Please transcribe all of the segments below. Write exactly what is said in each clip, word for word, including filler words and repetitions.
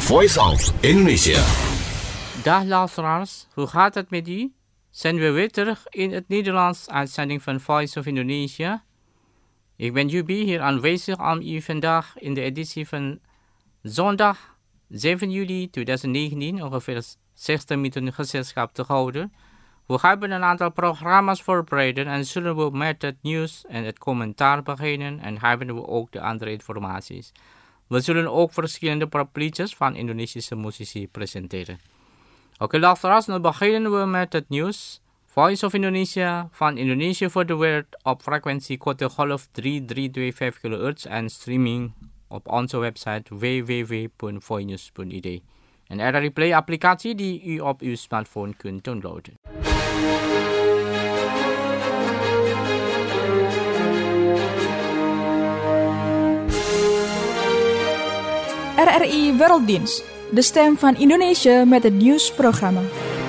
Voice of Indonesia. Dag luisteraars, hoe gaat het met u? Zijn we weer terug in het Nederlands uitzending van Voice of Indonesia. Ik ben Jubi hier aanwezig om u vandaag in de editie van zondag zeven juli tweeduizend negentien ongeveer zestig minuten gezelschap te houden. We hebben een aantal programma's voorbereid en zullen we met het nieuws en het commentaar beginnen en hebben we ook de andere informaties. We zullen ook verschillende popliedjes van Indonesische muzici presenteren. Oké, okay, luisteraars, nu beginnen we met het nieuws. Voice of Indonesia van Indonesië voor de wereld op frequentie korte golf drie drie twee vijf kilohertz en streaming op onze website w w w punt voinews punt i d. En er is een Play-applicatie die u op uw smartphone kunt downloaden. R R I Werelddienst, de stem van Indonesië met het nieuwsprogramma.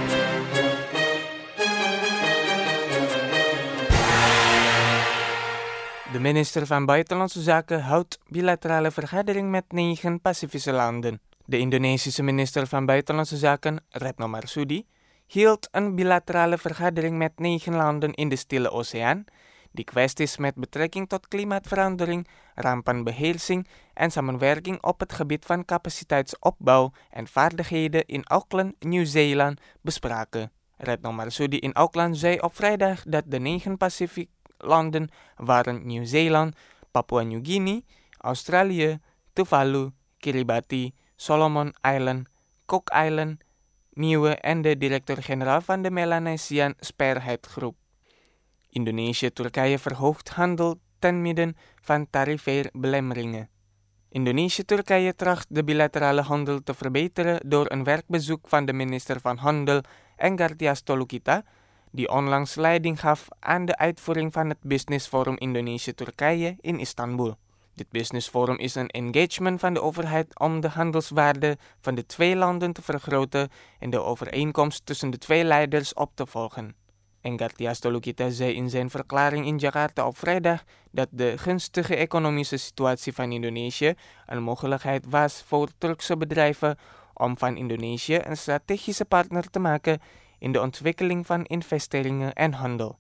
De minister van Buitenlandse Zaken houdt bilaterale vergadering met negen Pacifische landen. De Indonesische minister van Buitenlandse Zaken, Retno Marsudi, hield een bilaterale vergadering met negen landen in de Stille Oceaan, die kwesties met betrekking tot klimaatverandering, rampenbeheersing en samenwerking op het gebied van capaciteitsopbouw en vaardigheden in Auckland, Nieuw-Zeeland bespraken. Retno Marsudi in Auckland zei op vrijdag dat de negen Pacific landen waren Nieuw-Zeeland, Papua Nieuw-Guinea, Australië, Tuvalu, Kiribati, Solomon Island, Cook Island, Nieuwe en de directeur-generaal van de Melanesian Spearhead Groep. Indonesië-Turkije verhoogt handel ten midden van tariefbelemmeringen. Indonesië-Turkije tracht de bilaterale handel te verbeteren door een werkbezoek van de minister van Handel Enggartia Stolokita, die onlangs leiding gaf aan de uitvoering van het Business Forum Indonesië-Turkije in Istanbul. Dit Business Forum is een engagement van de overheid om de handelswaarde van de twee landen te vergroten en de overeenkomst tussen de twee leiders op te volgen. Enggartia Stolokita zei in zijn verklaring in Jakarta op vrijdag dat de gunstige economische situatie van Indonesië een mogelijkheid was voor Turkse bedrijven om van Indonesië een strategische partner te maken in de ontwikkeling van investeringen en handel.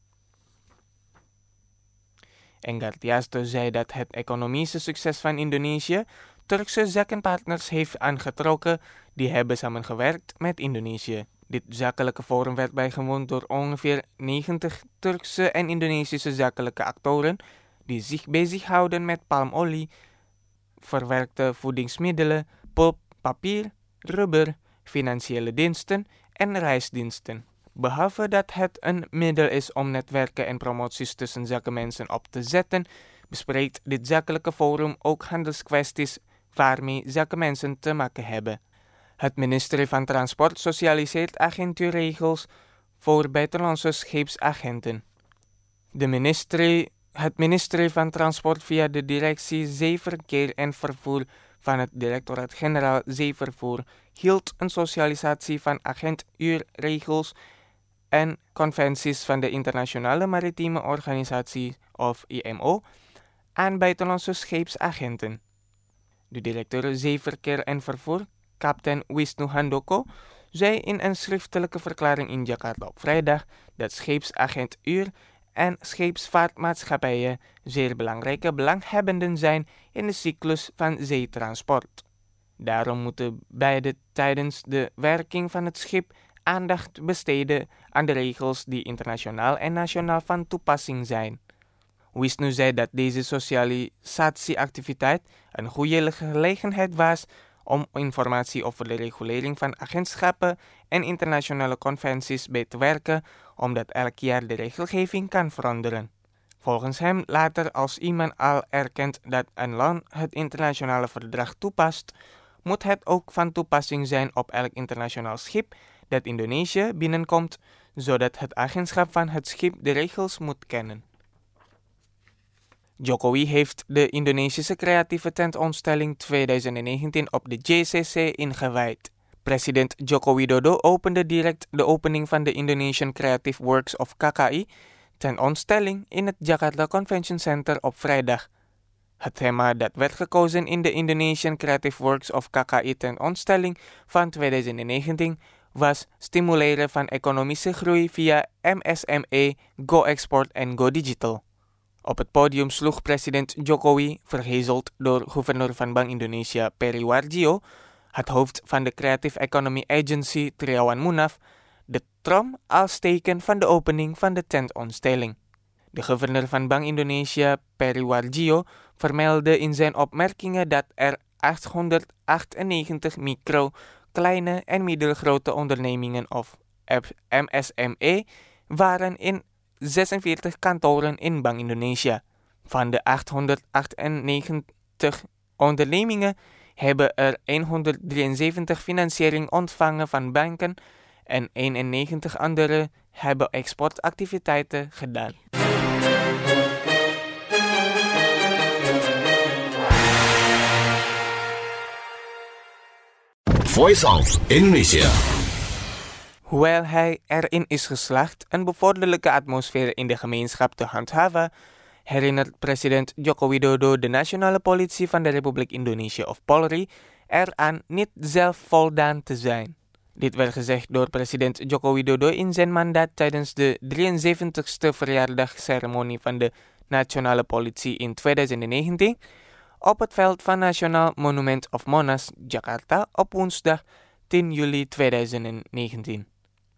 Enggartia zei dat het economische succes van Indonesië Turkse zakenpartners heeft aangetrokken die hebben samengewerkt met Indonesië. Dit zakelijke forum werd bijgewoond door ongeveer negentig Turkse en Indonesische zakelijke actoren die zich bezighouden met palmolie, verwerkte voedingsmiddelen, pulp, papier, rubber, financiële diensten en reisdiensten. Behalve dat het een middel is om netwerken en promoties tussen zakenmensen op te zetten, bespreekt dit zakelijke forum ook handelskwesties waarmee zakenmensen te maken hebben. Het ministerie van Transport socialiseert agentuurregels voor buitenlandse scheepsagenten. De ministerie, het ministerie van Transport via de directie Zeeverkeer en Vervoer van het Directoraat-Generaal Zeevervoer hield een socialisatie van agentuurregels en conventies van de Internationale Maritieme Organisatie of I M O aan buitenlandse scheepsagenten. De directeur Zeeverkeer en Vervoer, kapitein Wisnu Handoko, zei in een schriftelijke verklaring in Jakarta op vrijdag dat scheepsagentuur en scheepsvaartmaatschappijen zeer belangrijke belanghebbenden zijn in de cyclus van zeetransport. Daarom moeten beide tijdens de werking van het schip aandacht besteden aan de regels die internationaal en nationaal van toepassing zijn. Wisnu zei dat deze socialisatieactiviteit een goede gelegenheid was om informatie over de regulering van agentschappen en internationale conventies bij te werken, omdat elk jaar de regelgeving kan veranderen. Volgens hem later, als iemand al erkent dat een land het internationale verdrag toepast, moet het ook van toepassing zijn op elk internationaal schip dat Indonesië binnenkomt, zodat het agentschap van het schip de regels moet kennen. Jokowi heeft de Indonesische creatieve tentoonstelling tweeduizend negentien op de J C C ingewijd. President Joko Widodo opende direct de opening van de Indonesian Creative Works of K K I tentoonstelling in het Jakarta Convention Center op vrijdag. Het thema dat werd gekozen in de Indonesian Creative Works of K K I tentoonstelling van twintig negentien was stimuleren van economische groei via M S M E, Go Export en Go Digital. Op het podium sloeg president Jokowi, vergezeld door gouverneur van Bank Indonesia Peri Warjio, het hoofd van de Creative Economy Agency Triawan Munaf, de trom als teken van de opening van de tentoonstelling. De gouverneur van Bank Indonesia Peri Warjio vermeldde in zijn opmerkingen dat er achthonderdachtennegentig micro, kleine en middelgrote ondernemingen of M S M E waren in zesenveertig kantoren in Bank Indonesia. Van de achthonderdachtennegentig ondernemingen hebben er honderddrieënzeventig financiering ontvangen van banken en eenennegentig andere hebben exportactiviteiten gedaan. Voice of Indonesia. Hoewel hij erin is geslaagd een bevorderlijke atmosfeer in de gemeenschap te handhaven, herinnert president Joko Widodo de Nationale Politie van de Republiek Indonesië of Polri eraan niet zelf voldaan te zijn. Dit werd gezegd door president Joko Widodo in zijn mandaat tijdens de drieënzeventigste verjaardagceremonie van de Nationale Politie in twintig negentien op het veld van Nationaal Monument of Monas, Jakarta op woensdag tien juli twintig negentien.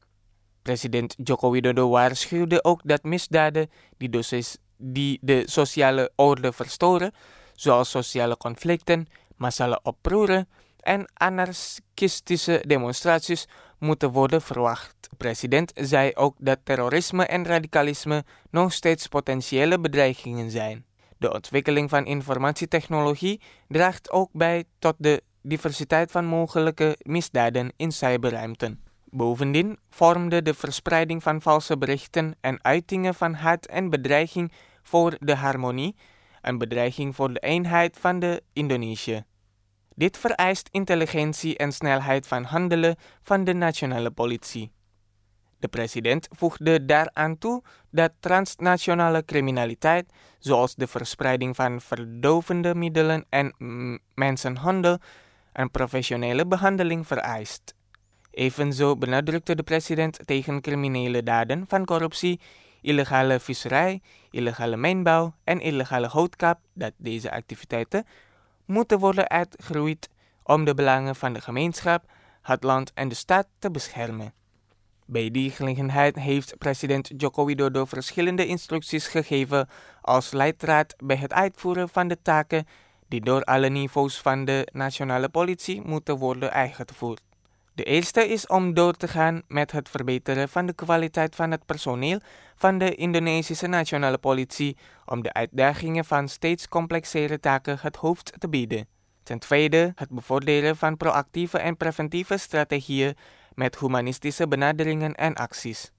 President Joko Widodo waarschuwde ook dat misdaden die, dus die de sociale orde verstoren, zoals sociale conflicten, massale oproeren en anarchistische demonstraties, moeten worden verwacht. De president zei ook dat terrorisme en radicalisme nog steeds potentiële bedreigingen zijn. De ontwikkeling van informatietechnologie draagt ook bij tot de diversiteit van mogelijke misdaden in cyberruimten. Bovendien vormde de verspreiding van valse berichten en uitingen van haat en bedreiging voor de harmonie een bedreiging voor de eenheid van de Indonesië. Dit vereist intelligentie en snelheid van handelen van de nationale politie. De president voegde daaraan toe dat transnationale criminaliteit, zoals de verspreiding van verdovende middelen en m- mensenhandel, een professionele behandeling vereist. Evenzo benadrukte de president tegen criminele daden van corruptie, illegale visserij, illegale mijnbouw en illegale houtkap dat deze activiteiten moeten worden uitgeroeid om de belangen van de gemeenschap, het land en de staat te beschermen. Bij die gelegenheid heeft president Joko Widodo verschillende instructies gegeven als leidraad bij het uitvoeren van de taken die door alle niveaus van de nationale politie moeten worden uitgevoerd. De eerste is om door te gaan met het verbeteren van de kwaliteit van het personeel van de Indonesische nationale politie om de uitdagingen van steeds complexere taken het hoofd te bieden. Ten tweede het bevorderen van proactieve en preventieve strategieën met humanistische benaderingen en acties.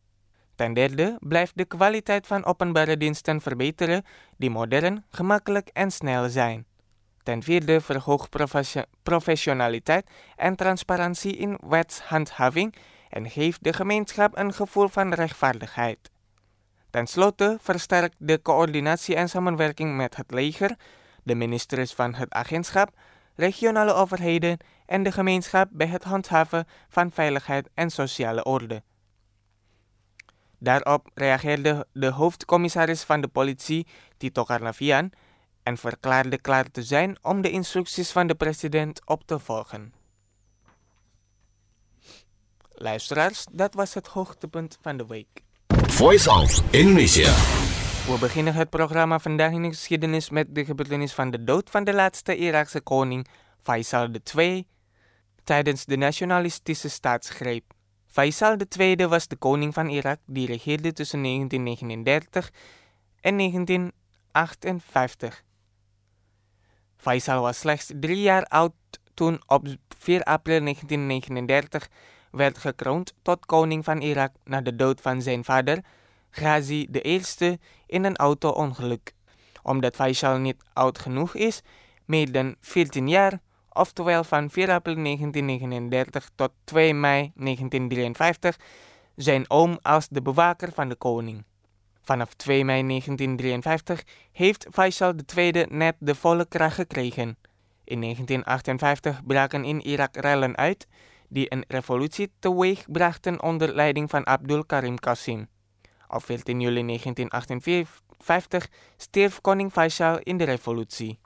Ten derde blijft de kwaliteit van openbare diensten verbeteren die modern, gemakkelijk en snel zijn. Ten vierde verhoogt profession- professionaliteit en transparantie in wetshandhaving en geeft de gemeenschap een gevoel van rechtvaardigheid. Ten slotte versterkt de coördinatie en samenwerking met het leger, de ministers van het agentschap, regionale overheden en de gemeenschap bij het handhaven van veiligheid en sociale orde. Daarop reageerde de hoofdcommissaris van de politie, Tito Karnavian, en verklaarde klaar te zijn om de instructies van de president op te volgen. Luisteraars, dat was het hoogtepunt van de week. Voice of Indonesia. We beginnen het programma Vandaag in de Geschiedenis met de gebeurtenis van de dood van de laatste Iraakse koning, Faisal de Tweede, tijdens de nationalistische staatsgreep. Faisal de Tweede was de koning van Irak die regeerde tussen negentien negenendertig en negentien achtenvijftig. Faisal was slechts drie jaar oud toen op vier april negentien negenendertig werd gekroond tot koning van Irak na de dood van zijn vader, Ghazi de Eerste, in een auto-ongeluk. Omdat Faisal niet oud genoeg is, meer dan veertien jaar, oftewel van vier april negentien negenendertig tot twee mei negentien drieënvijftig, zijn oom als de bewaker van de koning. Vanaf twee mei negentien drieënvijftig heeft Faisal de Tweede net de volle kracht gekregen. In negentien achtenvijftig braken in Irak rellen uit die een revolutie teweeg brachten onder leiding van Abdul Karim Qasim. Op veertien juli negentien achtenvijftig stierf koning Faisal in de revolutie.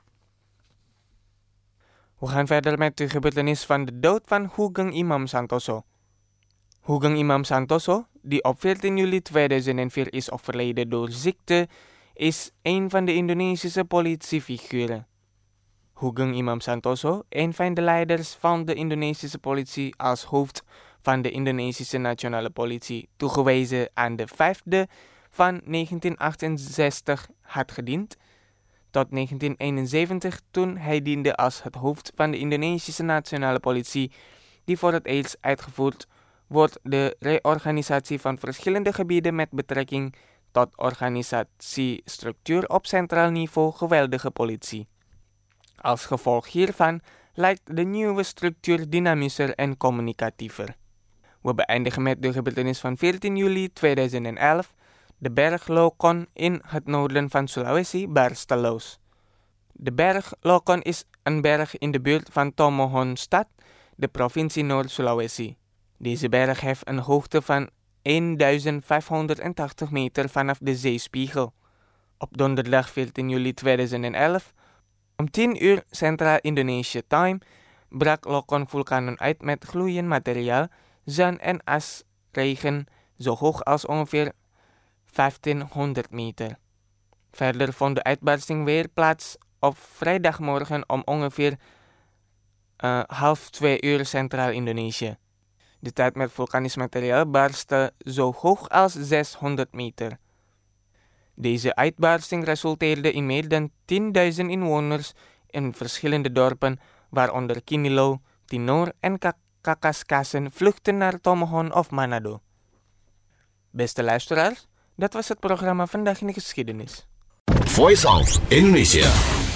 We gaan verder met de gebeurtenis van de dood van Hoegeng Imam Santoso. Hoegeng Imam Santoso, die op veertien juli tweeduizend vier is overleden door ziekte, is een van de Indonesische politiefiguren. Hoegeng Imam Santoso, een van de leiders van de Indonesische politie als hoofd van de Indonesische Nationale Politie, toegewezen aan de vijfde van negentien achtenzestig, had gediend, tot negentien eenenzeventig toen hij diende als het hoofd van de Indonesische Nationale Politie, die voor het eerst uitgevoerd wordt de reorganisatie van verschillende gebieden met betrekking tot organisatiestructuur op centraal niveau geweldige politie. Als gevolg hiervan lijkt de nieuwe structuur dynamischer en communicatiever. We beëindigen met de gebeurtenis van veertien juli tweeduizend elf. De berg Lokon in het noorden van Sulawesi barstte los. De berg Lokon is een berg in de buurt van Tomohon-stad, de provincie Noord-Sulawesi. Deze berg heeft een hoogte van duizend vijfhonderdtachtig meter vanaf de zeespiegel. Op donderdag veertien juli tweeduizend elf, om tien uur Centraal-Indonesië time, brak Lokon vulkanen uit met gloeiend materiaal, zon en asregen zo hoog als ongeveer vijftienhonderd meter. Verder vond de uitbarsting weer plaats op vrijdagmorgen om ongeveer uh, half twee uur Centraal-Indonesië. De tijd met vulkanisch materiaal barstte zo hoog als zeshonderd meter. Deze uitbarsting resulteerde in meer dan tienduizend inwoners in verschillende dorpen, waaronder Kinilo, Tinor en Kakaskasen vluchten naar Tomohon of Manado. Beste luisteraars, dat was het programma Vandaag in de Geschiedenis. Voice of Indonesia.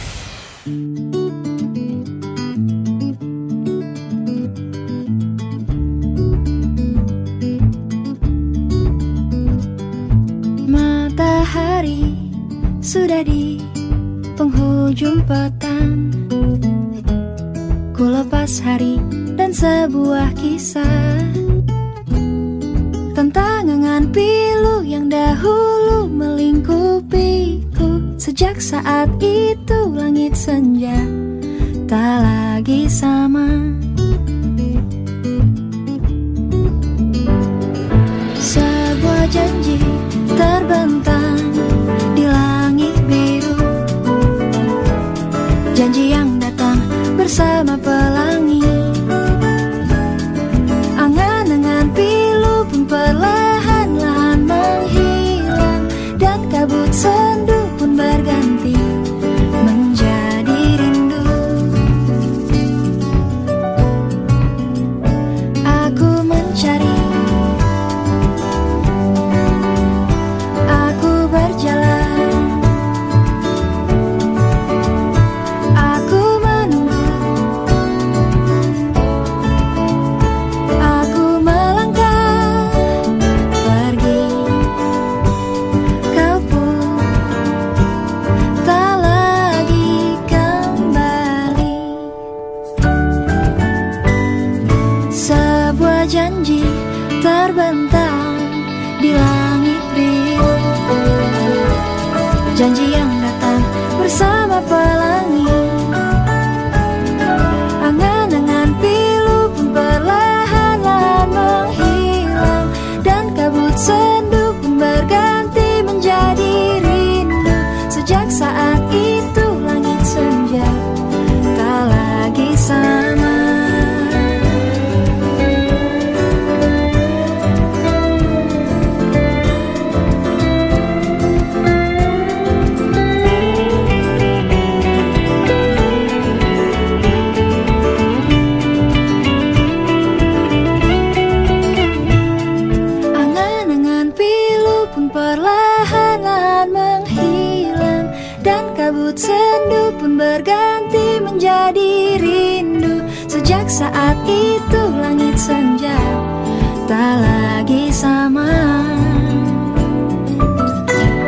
Matahari sudah di penghujung petang. Ku lepas hari dan sebuah kisah tentang angan pilu yang dahulu melingkupiku. Sejak saat itu langit senja tak lagi sama. Sebuah janji terbentang di langit biru, janji yang datang bersama pelangi. Angan-angan pilu pun perlahan-lahan menghilang, dan kabut sendu pun berganti menjadi rindu. Aku mencari, aku berjalan, aku menunggu, aku melangkah pergi. Kau pun tak lagi kembali. Sebuah janji terbentang di langit biru, janji yang datang bersama pelangi. Angan-angan pilu pun perlahan-lahan menghilang, dan kabut sendu pun berganti menjadi rindu. Sejak saat itu langit senja tak lagi sama. Angan-angan pilu pun perlahan-lahan menghilang, dan kabut sendu pun berganti menjadi rindu. Sejak saat itu langit senja tak lagi sama.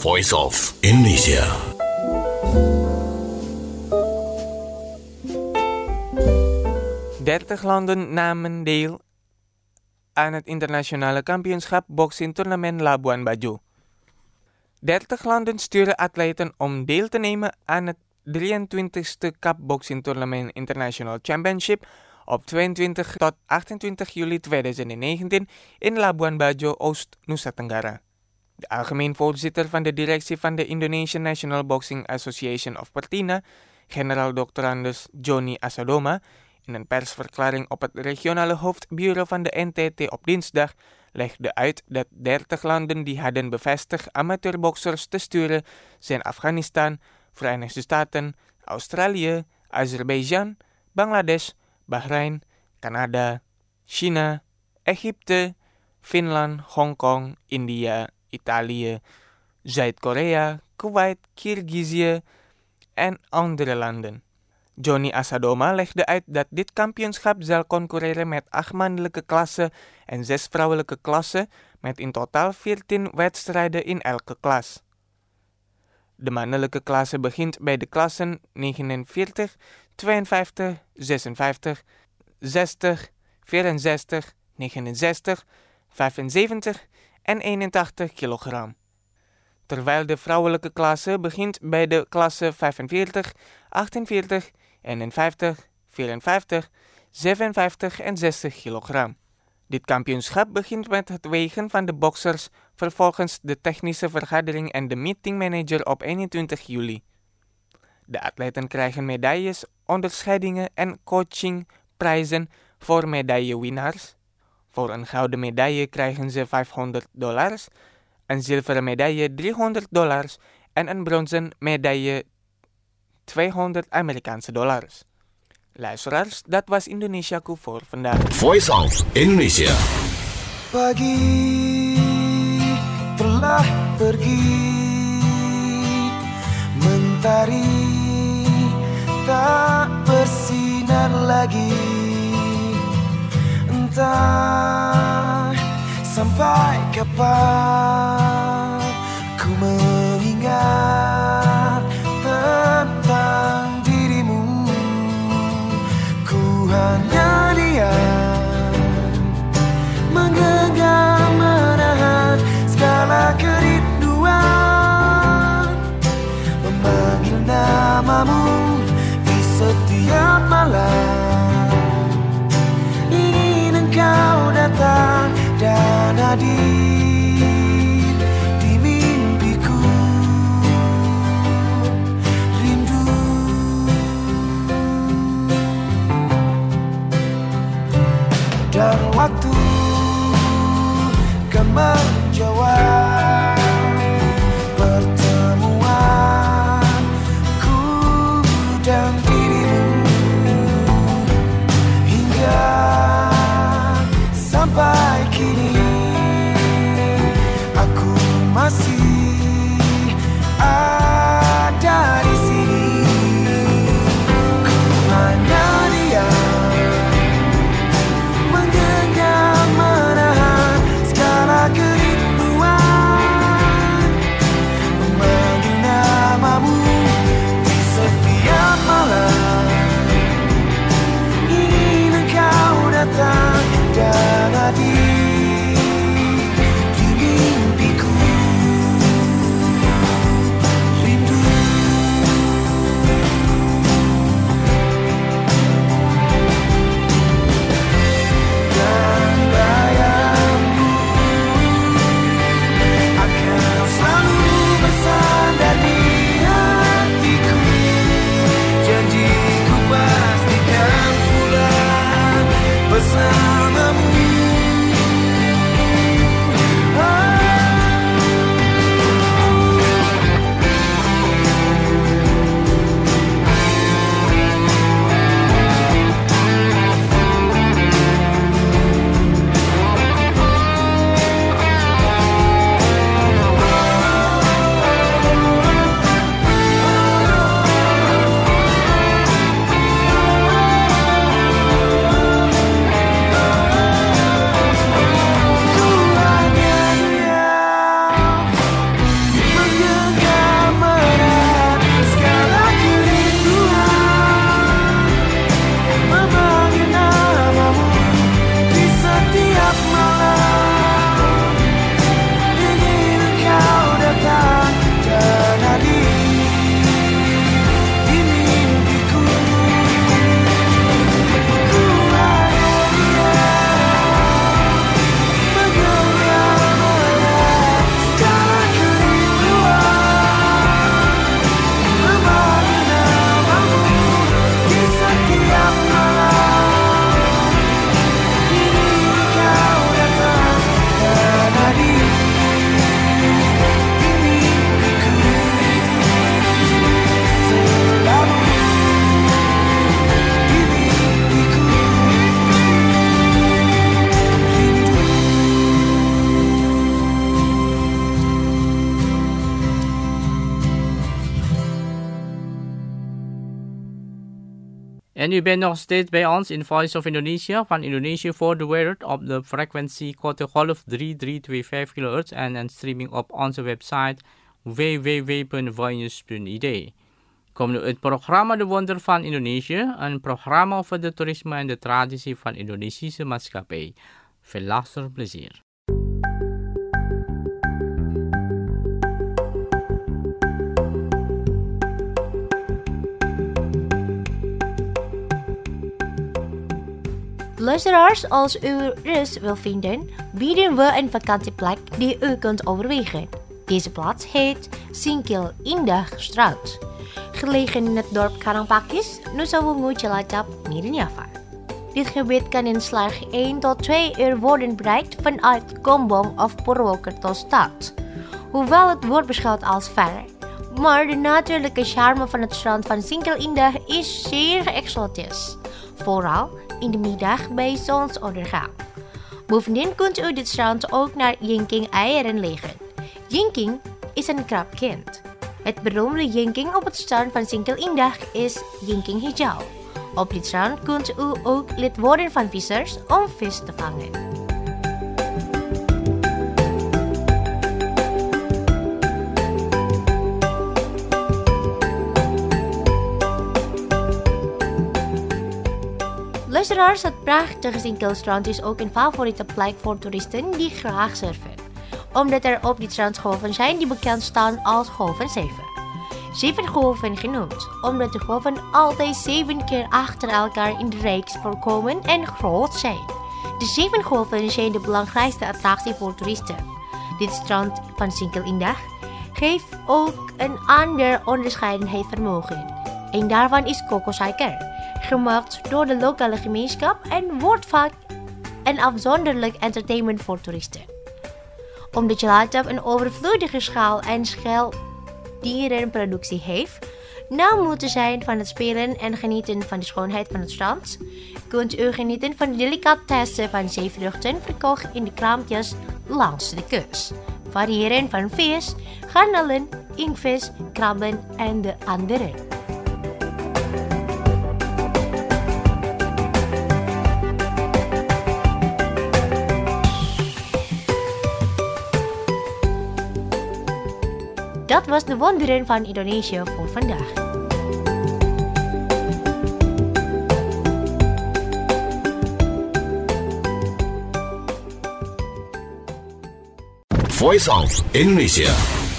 Voice of Indonesia. dertig landen namen deel aan het internationale kampioenschap boxingtoernooi Labuan Bajo. dertig landen sturen atleten om deel te nemen aan het drieëntwintigste Cup boxingtoernooi International Championship op tweeëntwintig tot achtentwintig juli tweeduizend negentien in Labuan Bajo, Oost Nusa Tenggara. De algemeen voorzitter van de directie van de Indonesian National Boxing Association of Pertina, generaal doctorandus Joni Asadoma, in een persverklaring op het regionale hoofdbureau van de N T T op dinsdag legde uit dat dertig landen die hadden bevestigd amateurboxers te sturen zijn Afghanistan, Verenigde Staten, Australië, Azerbeidzjan, Bangladesh, Bahrein, Canada, China, Egypte, Finland, Hongkong, India, Italië, Zuid-Korea, Kuwait, Kirgizië en andere landen. Joni Asadoma legde uit dat dit kampioenschap zal concurreren met acht mannelijke klassen en zes vrouwelijke klassen met in totaal veertien wedstrijden in elke klas. De mannelijke klasse begint bij de klassen negenenveertig, tweeënvijftig, zesenvijftig, zestig, vierenzestig, negenenzestig, vijfenzeventig en eenentachtig kilogram. Terwijl de vrouwelijke klasse begint bij de klasse vijfenveertig, achtenveertig, eenenvijftig, vierenvijftig, zevenenvijftig en zestig kilogram. Dit kampioenschap begint met het wegen van de boxers, vervolgens de technische vergadering en de meetingmanager op eenentwintig juli. De atleten krijgen medailles, onderscheidingen en coachingprijzen voor medaillewinnaars. Voor een gouden medaille krijgen ze vijfhonderd dollars, een zilveren medaille driehonderd dollars en een bronzen medaille tweehonderd Amerikaanse dollars. Luisteraars, dat was Indonesiaku voor vandaag. Voice of Indonesia. Pagi telah pergi, mentari tak bersinar lagi. Entah sampai kapan ku mengingat tentang dirimu. Ku hanya diam, menggenggam menahan segala kerinduan, memanggil namamu di setiap malam. Ingin engkau datang dan hadir di mimpiku. Rindu dan waktu kan menjawab pertemuanku dan dirimu hingga sampai kini En u bent nog steeds bij ons in Voice of Indonesia van Indonesia voor de wereld op de frequentie korte golf drie drie twee vijf kilohertz en een streaming op onze website w w w punt voice punt i d. Kom nu het programma De Wonder van Indonesië, een programma over de toerisme en de traditie van Indonesische maatschappij. Veel luisterplezier. Luisteraars, als u rust wil vinden, bieden we een vakantieplek die u kunt overwegen. Deze plaats heet Singkil Indah Straat, gelegen in het dorp Karangpakis, Nusa Wungu, Cilacap, Midden-Java. Dit gebied kan in slechts één tot twee uur worden bereikt vanuit Gombong of Purwokerto stad. Hoewel het wordt beschouwd als ver, maar de natuurlijke charme van het strand van Singkil Indah is zeer exotisch. Vooral in de middag bij zonsondergang. Bovendien kunt u dit strand ook naar Yingking eieren leggen. Yingking is een krabkind. Het beroemde Yingking op het strand van Singkil Indah is Yingking hijau. Op dit strand kunt u ook lid worden van vissers om vis te vangen. Luisteraars, het prachtige Singkilstrand is ook een favoriete plek voor toeristen die graag surfen. Omdat er op dit strand golven zijn die bekend staan als golven zeven. Zeven golven genoemd, omdat de golven altijd zeven keer achter elkaar in de reeks voorkomen en groot zijn. De zeven golven zijn de belangrijkste attractie voor toeristen. Dit strand van Singkil Indah geeft ook een ander onderscheidenheidsvermogen. Een daarvan is kokossuiker, gemaakt door de lokale gemeenschap en wordt vaak een afzonderlijk entertainment voor toeristen. Omdat Cilacap een overvloedige schaal- en schelpdierenproductie heeft, na moeten zijn van het spelen en genieten van de schoonheid van het strand, kunt u genieten van de delicatessen van zeevruchten verkocht in de kraampjes langs de kust. Variëren van vis, garnalen, inktvis, krabben en de andere. Dat was de wonderen van Indonesië voor vandaag. Voice of Indonesia.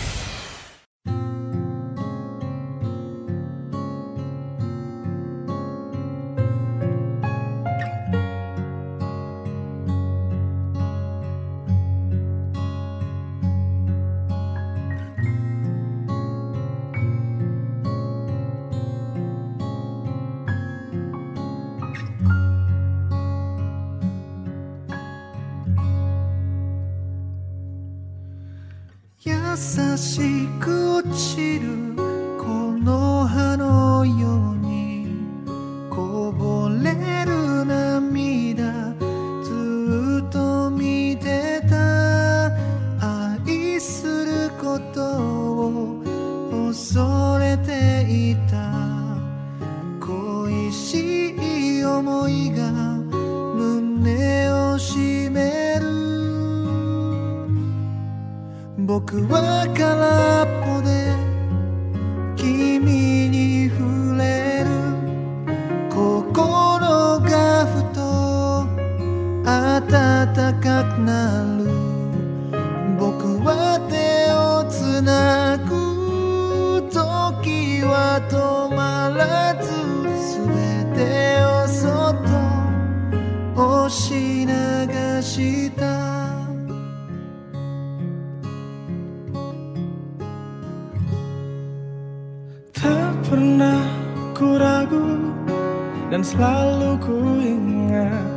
Tak pernah ku ragu dan selalu ku ingat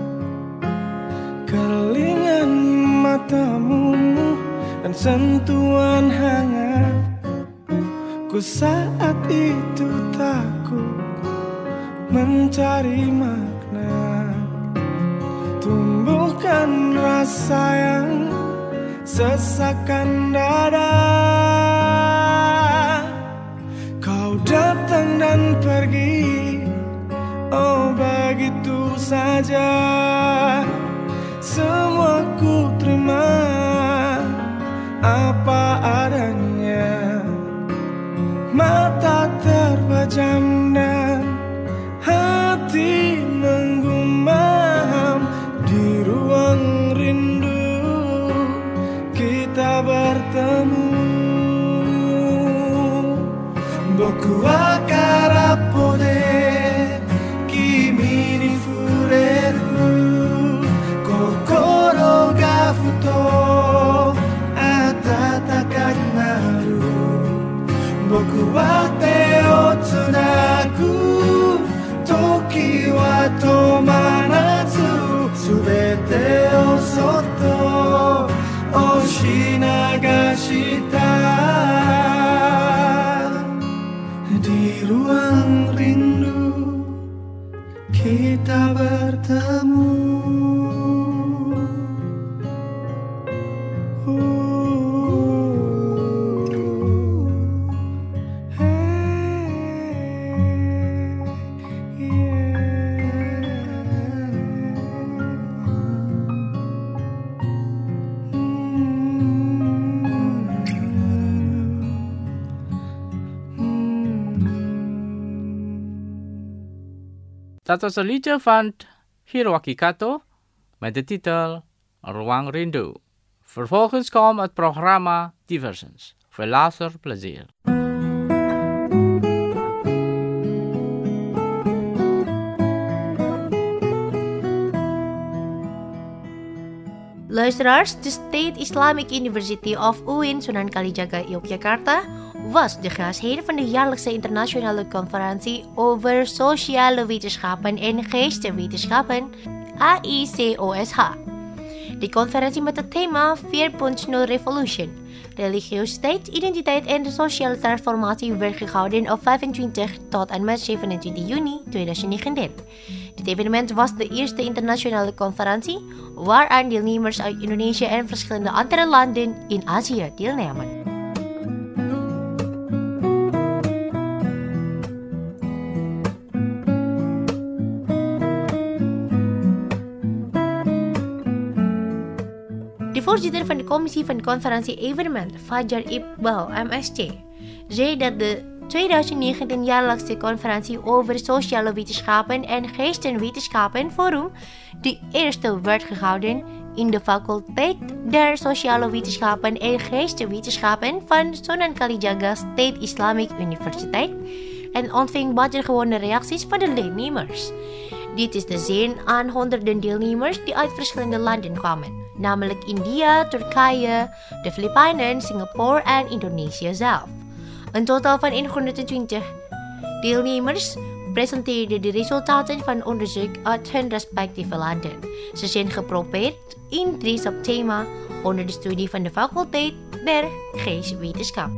kelingan matamu dan sentuhan hangat. Ku saat itu takut mencari makna, tumbuhkan rasa yang sesakkan dada. Kau datang dan pergi, oh saja, semua ku terima apa adanya. Mata terpejam dan hati menggumam. Di ruang rindu kita bertemu. Boku wa karapode kimi ni fureru. Kokoro ga futo atataku naru. Boku wa te o tsunagu. Toki wa tomanatsu. Subete o soto oshinagashita. Di ruang rindu kita bertemu. Dat was een liedje van Hiroaki Kato met de titel Ruang Rindu. Vervolgens kwam het programma Diversions. Veel luisterplezier. Luisteraars, de State Islamic University of U I N Sunan Kalijaga, Yogyakarta was de gastheer van de jaarlijkse internationale conferentie over sociale wetenschappen en geesteswetenschappen, A I C O S H. De conferentie met het thema vier punt nul Revolution, religiositeit, identiteit en de sociale transformatie werd gehouden op vijfentwintig tot en met zevenentwintig juni tweeduizend negentien. Dit evenement was de eerste internationale conferentie waaraan deelnemers uit Indonesië en verschillende andere landen in Azië deelnamen. De voorzitter van de commissie van de conferentie-evenement, Fajar Iqbal, M S T, zei dat de tweeduizend negentien jaarlijkse conferentie over sociale wetenschappen en geesteswetenschappen Forum de eerste werd gehouden in de faculteit der sociale wetenschappen en geesteswetenschappen van Sunan Kalijaga State Islamic Universiteit en ontving buitengewone reacties van de deelnemers. Dit is te zien aan honderden deelnemers die uit verschillende landen kwamen, namelijk India, Turkije, de Filipijnen, Singapore en Indonesië zelf. Een totaal van honderdtwintig deelnemers presenteerden de resultaten van onderzoek uit hun respectieve landen. Ze zijn geprobeerd in drie subthema onder de studie van de faculteit der geesteswetenschap.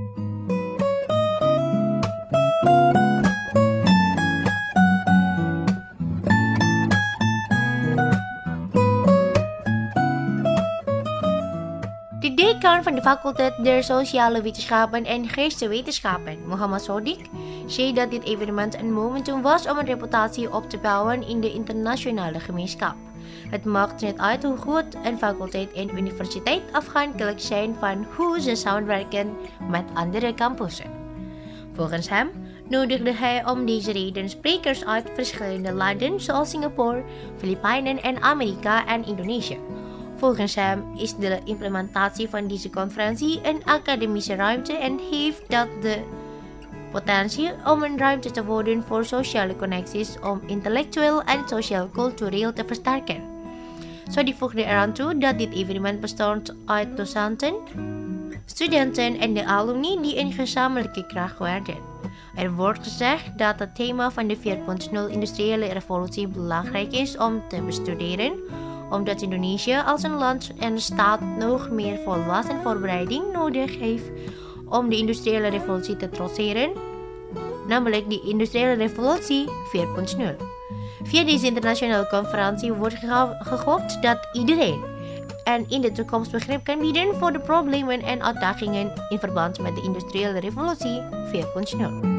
De decaan van de faculteit der sociale wetenschappen en geesteswetenschappen, Muhammad Sodik, zei dat dit evenement een momentum was om een reputatie op te bouwen in de internationale gemeenschap. Het maakt niet uit hoe goed een faculteit en universiteit afhankelijk zijn van hoe ze samenwerken met andere campussen. Volgens hem nodigde hij om deze reden sprekers uit verschillende landen zoals Singapore, Filipijnen en Amerika en Indonesië. Volgens hem is de implementatie van deze conferentie een academische ruimte en heeft dat de potentie om een ruimte te worden voor sociale connecties om intellectueel en sociaal-cultureel te versterken. Zo die voegde eraan toe dat dit evenement bestond uit docenten, studenten en de alumni die een gezamenlijke kracht werden. Er wordt gezegd dat het thema van de vier punt nul industriële revolutie belangrijk is om te bestuderen, omdat Indonesië als een land en staat nog meer volwassen voorbereiding nodig heeft om de industriële revolutie te trotseren, namelijk de industriële revolutie vier punt nul. Via deze internationale conferentie wordt ge- gehoopt dat iedereen en in de toekomst begrip kan bieden voor de problemen en uitdagingen in verband met de industriële revolutie vier punt nul.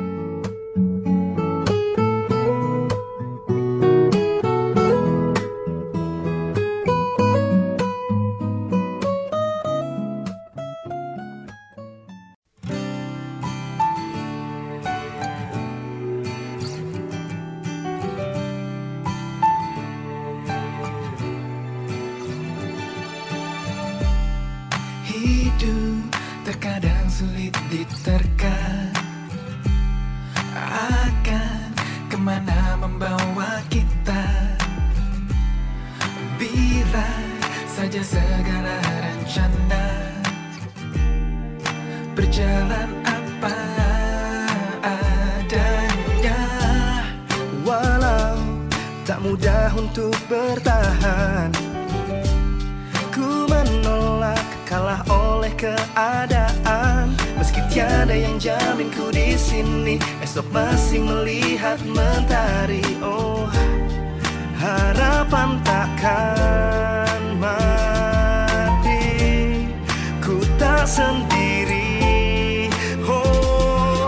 terkadang sulit diterka akan kemana membawa kita. Bila saja segala rencana berjalan apa adanya. Walau tak mudah untuk bertahan, ku menolak kalah oleh keadaan. Meski tiada yang jamin ku di sini, esok masih melihat mentari. Oh, harapan takkan mati, ku tak sendiri. Oh,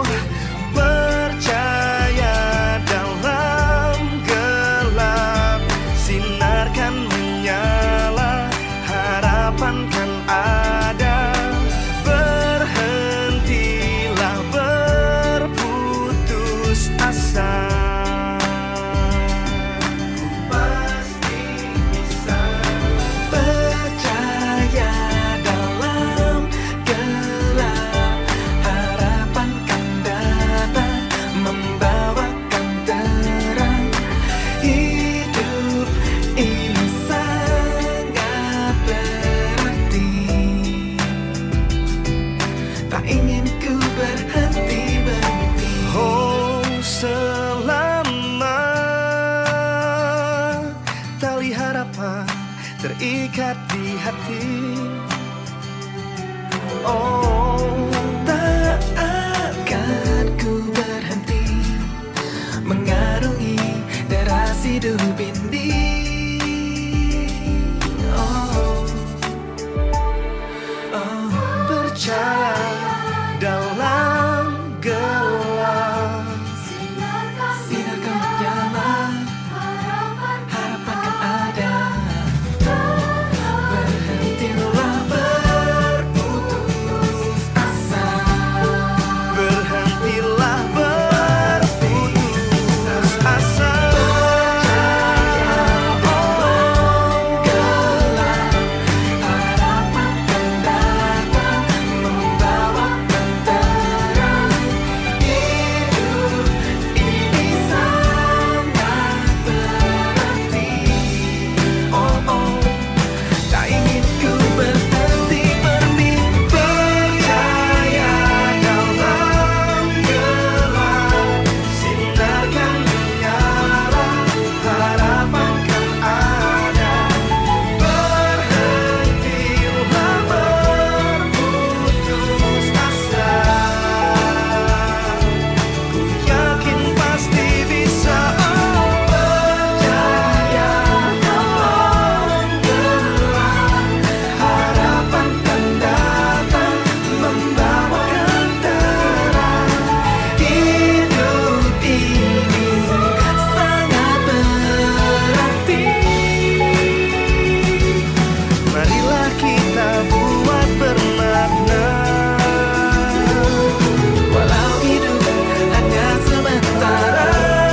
percaya dalam gelap, sinar kan menyala, harapan kan ada. Berhentilah berputus asa, pasti bisa. Percaya dalam gelap, harapan kan datang membawakan terang. Hidup ini sangat berarti, tak ingin ku berhenti bermimpi. Oh, selama tali harapan terikat di hati. Oh, tak akan ku berhenti mengarungi deras hidup ini. Oh, oh, percaya dalam gelap, sinar kan menyala, harapan kan ada. Berhentilah berputus asa, berhentilah berputus asa. Oh, gelap, harapan kan datang membawakan terang. Hidup ini sangat berarti. Oh, oh, tak ingin ku berhenti bermimpi. Percaya dalam gelap, sinar kan menyala, harapan kan ada. Berhentilah berputus asa, ku yakin pasti bisa. Oh, percaya dalam gelap, harapan kan datang membawakan terang. Hidup ini sangat berarti, marilah kita buat bermakna. Walau hidup hanya sementara,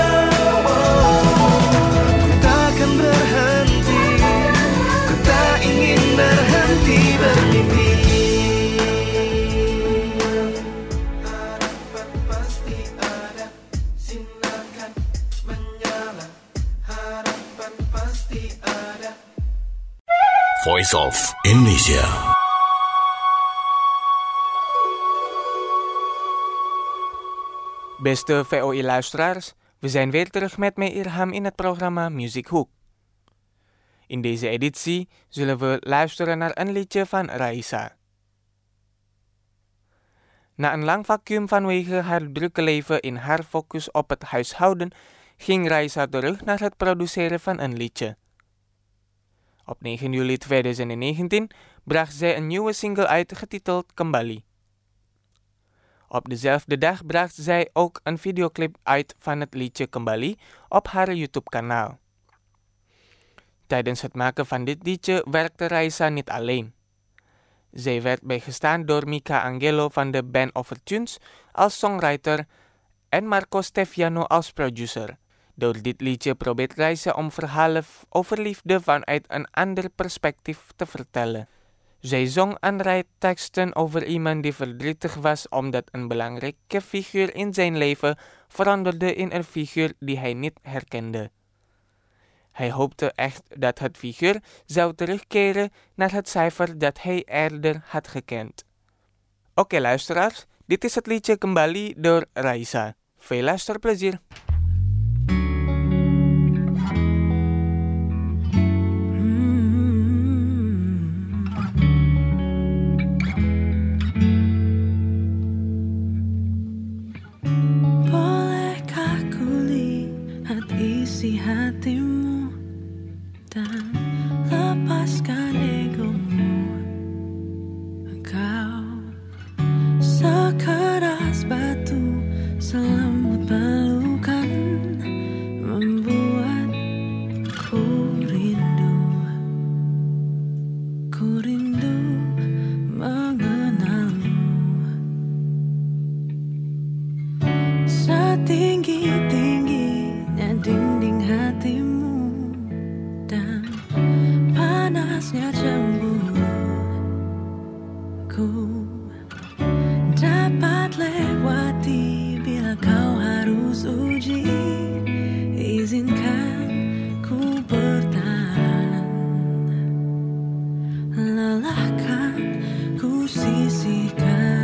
ku takkan berhenti, ku tak ingin berhenti bermimpi. Harapan pasti ada, sinar kan menyala, harapan pasti ada. Voice of Indonesia. Beste V O I-luisteraars, we zijn weer terug met mij Irham in het programma Music Hoek. In deze editie zullen we luisteren naar een liedje van Raisa. Na een lang vacuüm vanwege haar drukke leven in haar focus op het huishouden, ging Raisa terug naar het produceren van een liedje. Op negen juli tweeduizend negentien bracht zij een nieuwe single uit getiteld Kembali. Op dezelfde dag bracht zij ook een videoclip uit van het liedje Kembali op haar YouTube-kanaal. Tijdens het maken van dit liedje werkte Raisa niet alleen. Zij werd bijgestaan door Mika Angelo van de band Overtunes als songwriter en Marco Steviano als producer. Door dit liedje probeert Raisa om verhalen over liefde vanuit een ander perspectief te vertellen. Zij zong en rijdt teksten over iemand die verdrietig was omdat een belangrijke figuur in zijn leven veranderde in een figuur die hij niet herkende. Hij hoopte echt dat het figuur zou terugkeren naar het cijfer dat hij eerder had gekend. Oké luisteraars, dit is het liedje Kembali door Raisa. Veel luisterplezier! Isi hatimu dan lepaskan egomu. Engkau sekeras batu, selembut pelukan, membuatku rindu. Ku rindu mengenalmu. Setinggi-tingginya dinding hatimu dan panasnya cemburu, ku dapat lewati bila kau harus uji. Izinkan ku bertahan, lelahkan ku sisihkan.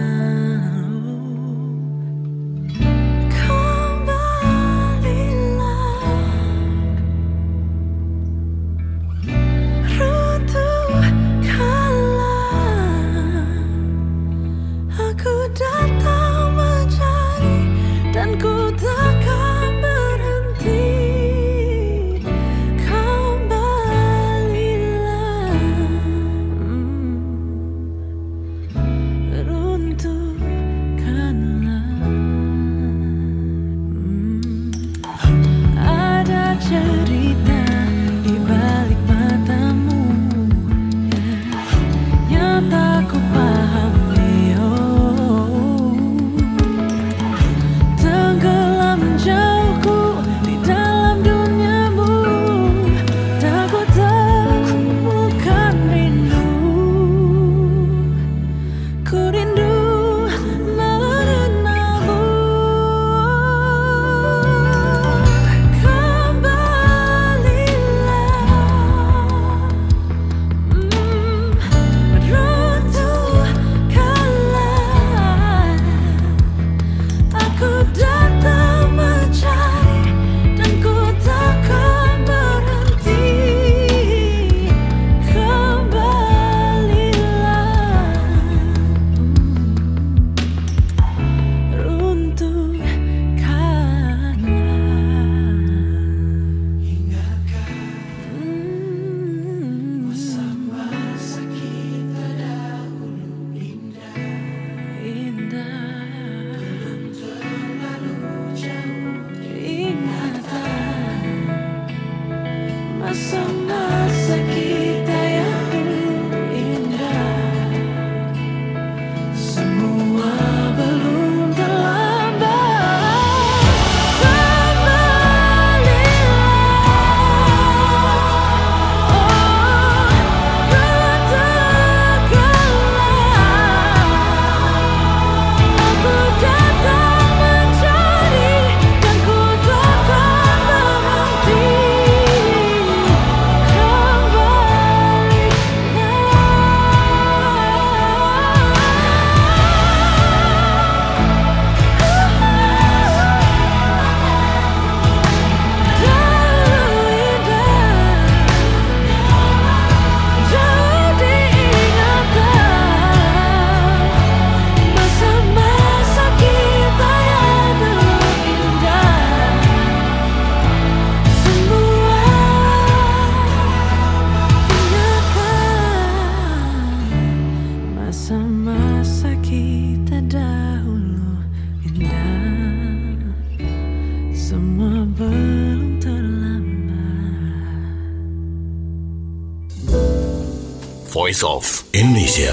Voice of Indonesia.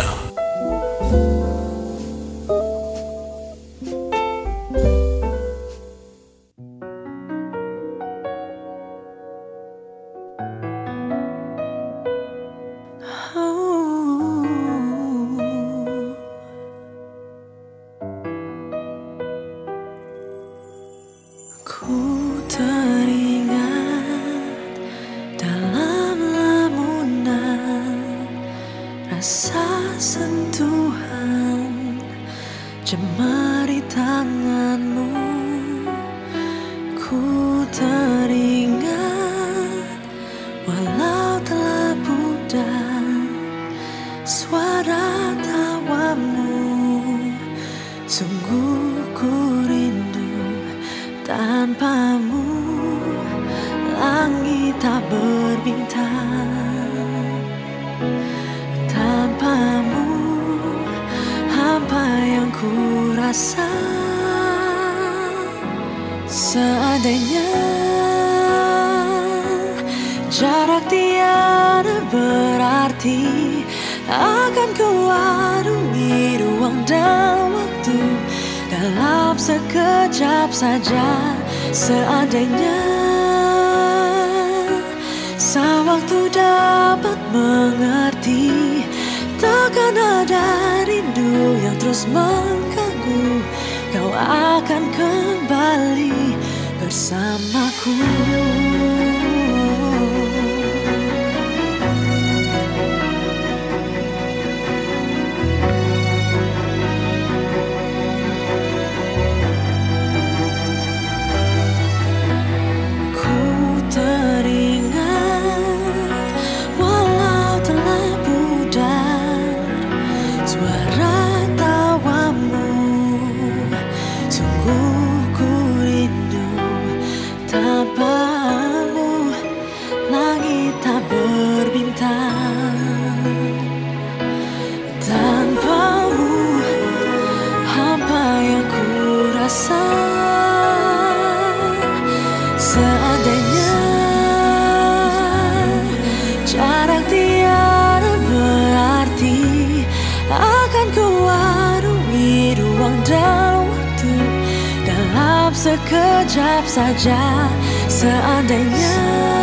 Oh. jemari tanganmu. Ku teringat walau telah pudar suara tawamu. Sungguh ku rindu tanpamu, langit tak berbintang. Tanpamu, hampa yang ku rasa. Seandainya jarak tiada berarti, akan ku arungi ruang dan waktu dalam sekejap saja. Seandainya sang waktu dapat mengerti, takkan ada rindu yang terus mengganggu. Kau akan kembali bersamaku. Seandainya jarak tiada berarti, akan ku arungi ruang dan waktu dalam sekejap saja. Seandainya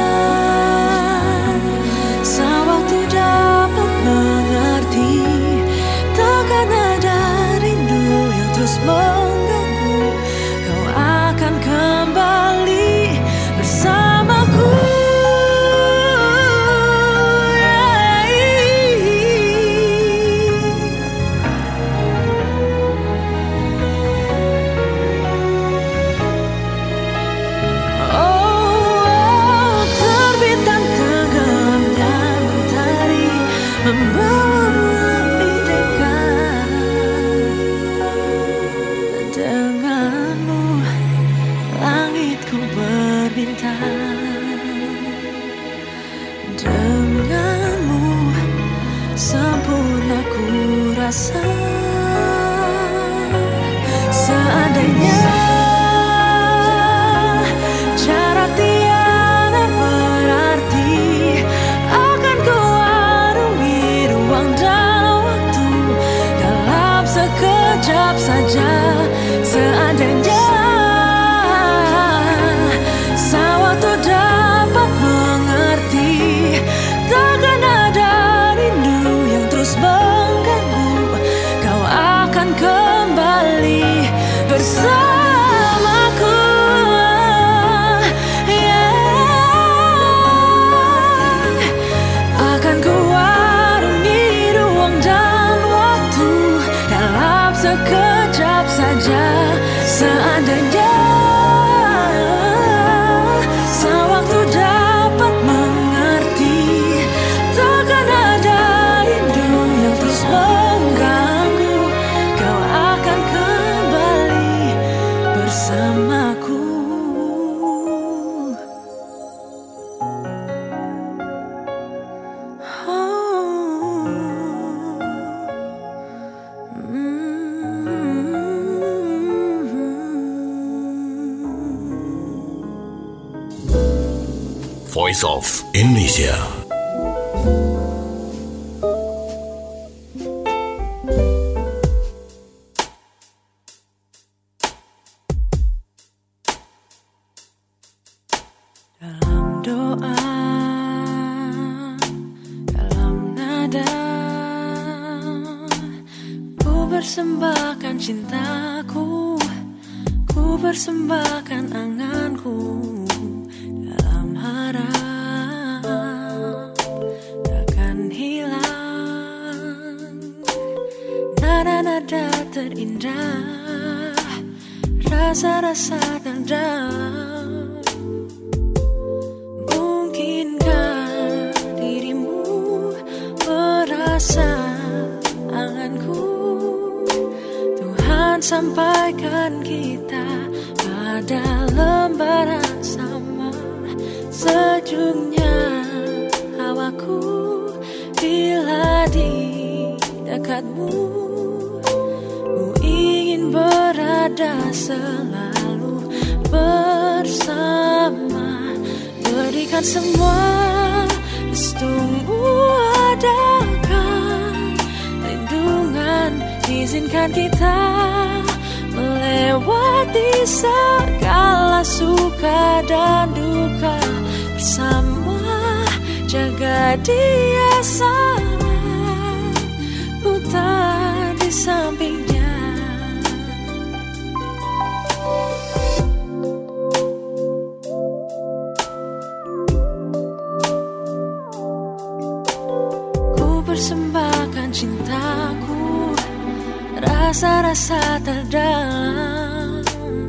sang waktu dapat mengerti, takkan ada rindu yang terus mengganggu. Kau akan kembali bersamaku. Oh, terbit dan tenggelamnya mentari membawamu lebih dekat. Denganmu langitku berbintang, denganmu sempurna ku rasa. Seandainya jarak tiada berarti, akan ku arungi ruang dan waktu dalam sekejap saja. Seandainya sang waktu dapat mengerti, takkan ada rindu yang terus mengganggu. Kau akan kembali bersamaku. Yeah. Akan ku arungi ruang dan waktu dalam sekejap saja. Seandainya sang waktu dapat mengerti, takkan ada rindu yang terus mengganggu. Kau akan kembali bersamaku. Oh. Voice of Indonesia. Dalam doa, dalam nada, ku persembahkan cintaku, ku persembahkan anganku. Dalam harap takkan hilang. Na na na nada terindah, rasa-rasa terdalam. Mungkinkah dirimu merasa anganku? Tuhan sampaikan kita pada lembaran sama. Sejuknya hawaku bila di dekatmu. Ku ingin berada selalu bersama. Berikan semua restumu, adakan lindungan. Izinkan kita melewati segala suka dan duka bersama. Jaga dia sama, ku tak di sampingnya. Ku persembahkan cintaku, rasa-rasa terdalam.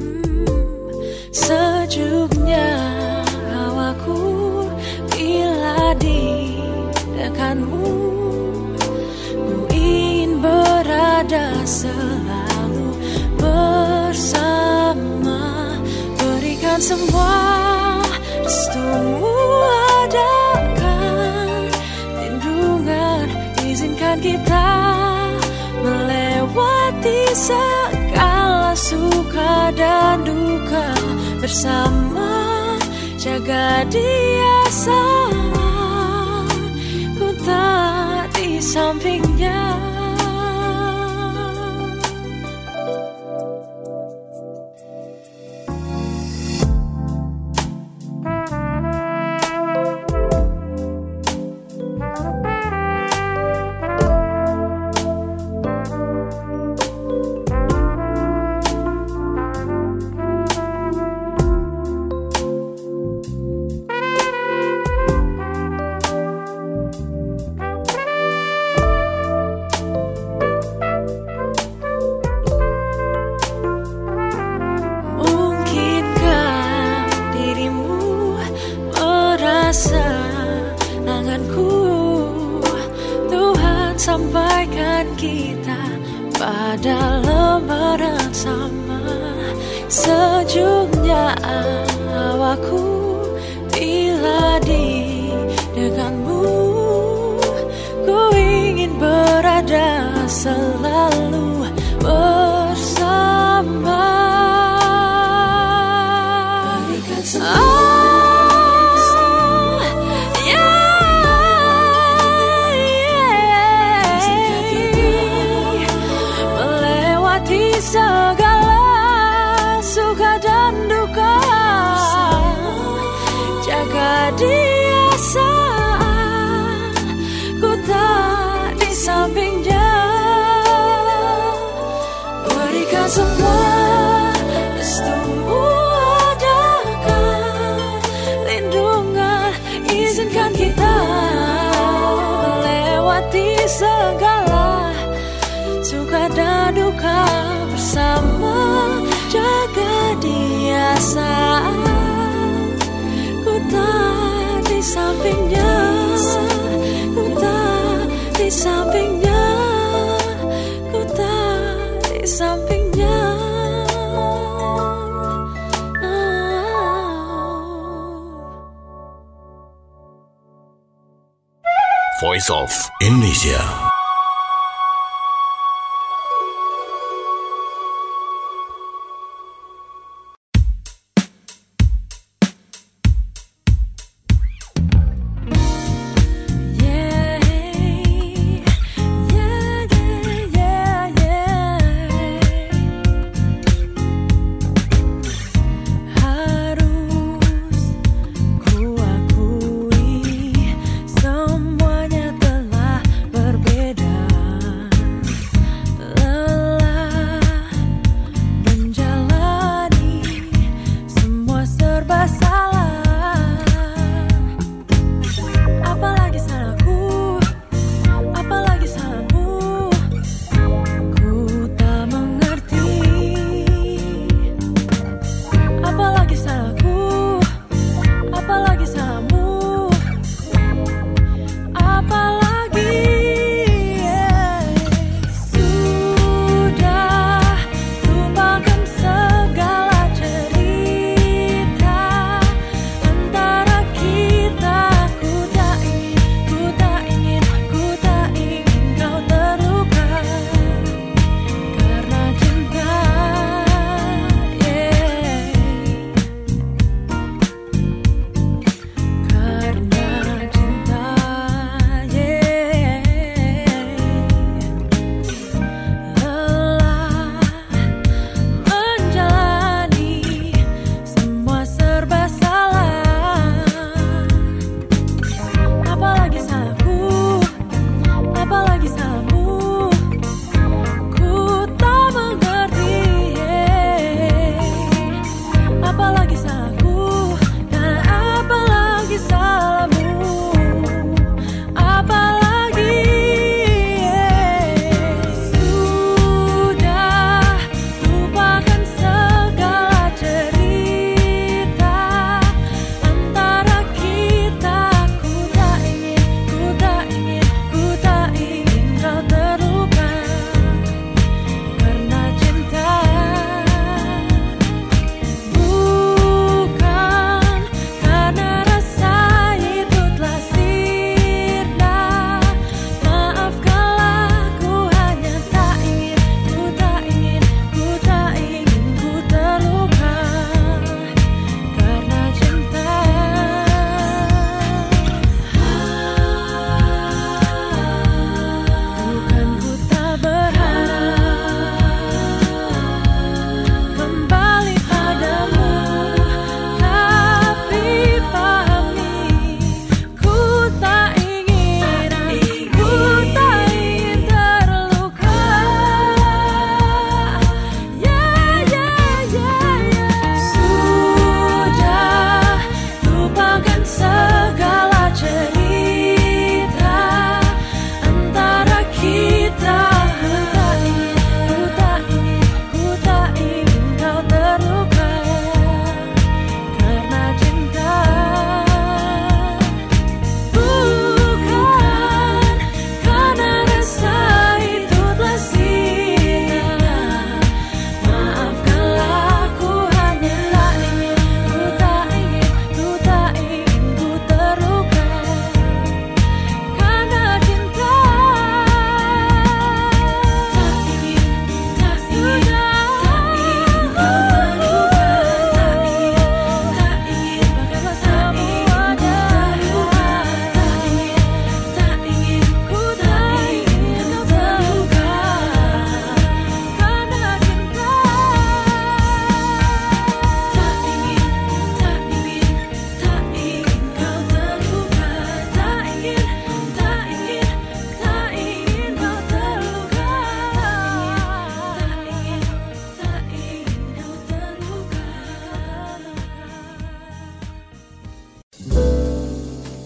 Sejuknya hawaku bila di dekatmu. Ku ingin berada selalu bersama. Berikan semua restumu, adakan lindungan. Izinkan kita melewati segala suka dan duka bersama. Jaga dia sama, ku tak di sampingnya. Sampaikan kita pada lembaran sama. Sejuknya hawaku bila di dekatmu. Ku ingin berada selalu bersama. Berikan semua segala suka dan duka. Jaga dia saat ku tak di sampingnya. Berikan semua restumu, adakan lindungan. Izinkan kita melewati segala suka dan duka bersama. Jaga dia saat ku tak di sampingnya. Ku tak di sampingnya. Ku tak di sampingnya. Voice of Indonesia. Semuanya telah berbeda.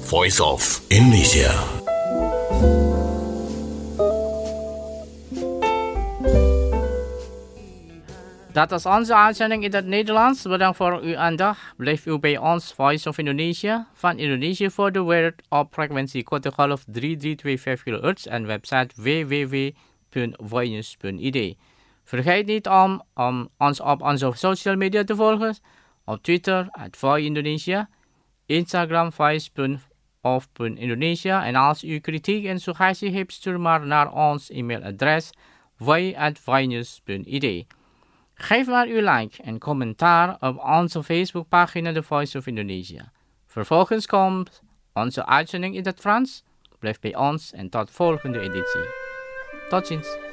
Voice of Indonesia. Dat was onze uitzending in het Nederlands. Bedankt voor uw aandacht. Blijf u bij ons Voice of Indonesia van Indonesië voor de wereld op frequentie korte golf drie drie twee vijf kilohertz en website w w w punt voinews punt i d. Vergeet niet om, om ons op onze social media te volgen. Op Twitter, at Voice Indonesia, Instagram, voice.of.indonesia. En als u kritiek en suggestie hebt, stuur maar naar ons e-mailadres voice at voinews punt i d. Geef maar uw like en commentaar op onze Facebookpagina The Voice of Indonesia. Vervolgens komt onze uitzending in het Frans. Blijf bij ons en tot volgende editie. Tot ziens.